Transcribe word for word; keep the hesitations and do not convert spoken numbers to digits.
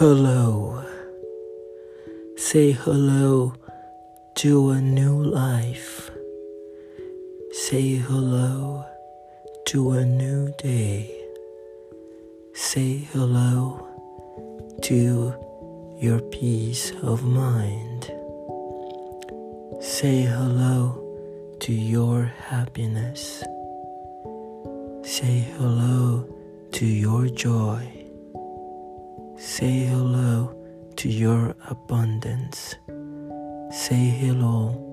Hello. Say hello to a new life. Say hello to a new day. Say hello to your peace of mind. Say hello to your happiness. Say hello to your joy. Say hello to your abundance. Say hello